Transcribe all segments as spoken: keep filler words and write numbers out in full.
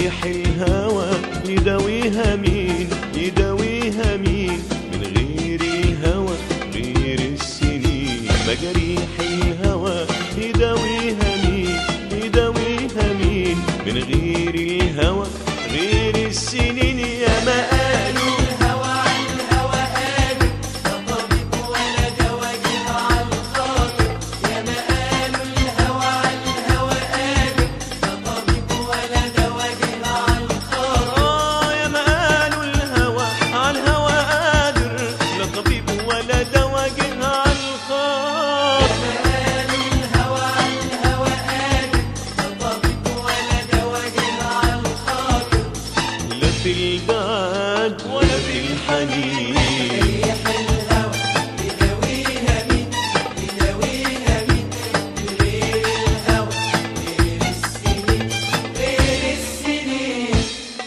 مجاريح الهوى يداويها مين يداويها مين من غير الهوى غير السنين. مجاريح الهوى يداويها مين يداويها مين من غير الهوى غير السنين. يا ما قالوا الهوى عن الهوى قادر لا طبيب ولا دوا جه على الخاطر. يا ما قالوا الهوى عن الهوى قادر لا طبيب ولا دوا جه على الخاطر. آه يا ما قالوا الهوى عن الهوى قادر لا طبيب ولا دوا جه على الخاطر. يا ما قالوا الهوى عن الهوى قادر لا طبيب ولا دوا جه على الخاطر. لا في البعد ولا في الحنين. مجاريح الهوى يداويها مين يداويها مين من غير الهوى غير السنين غير السنين.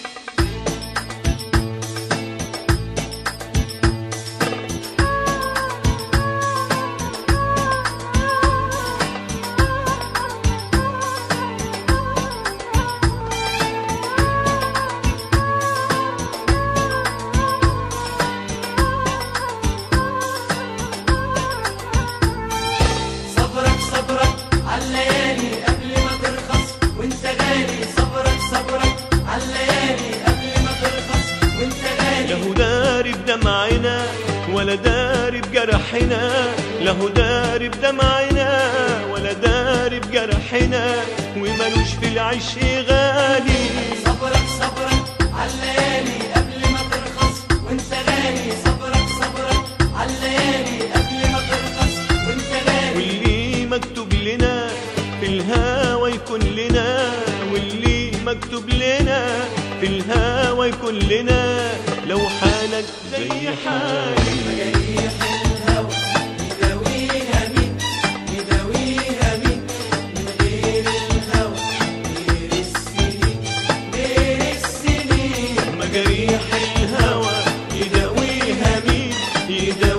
صبرك صبرك عالليالي قبل ما ترخص وانت غالي. صبرك صبرك عالليالي قبل ما ترخص وانت غالي. له داري بدمعنا ولا داري بجرحنا. له داري بدمعنا ولا داري بجرحنا ومالوش في العيش غالي. صبرك صبرك عالليالي قبل ما ترخص وانت غالي. صبرك صبرك عالليالي قبل ما ترخص وانت غالي. واللي مكتوب لنا في الهوى يكون لنا. واللي مكتوب لنا في الهوى يكون لنا. لو حالك زي حالي مجاريح الهوى يداويها مين يداويها مين من غير الهوى غير السنين غير السنين. مجاريح الهوى يداويها مين يداويها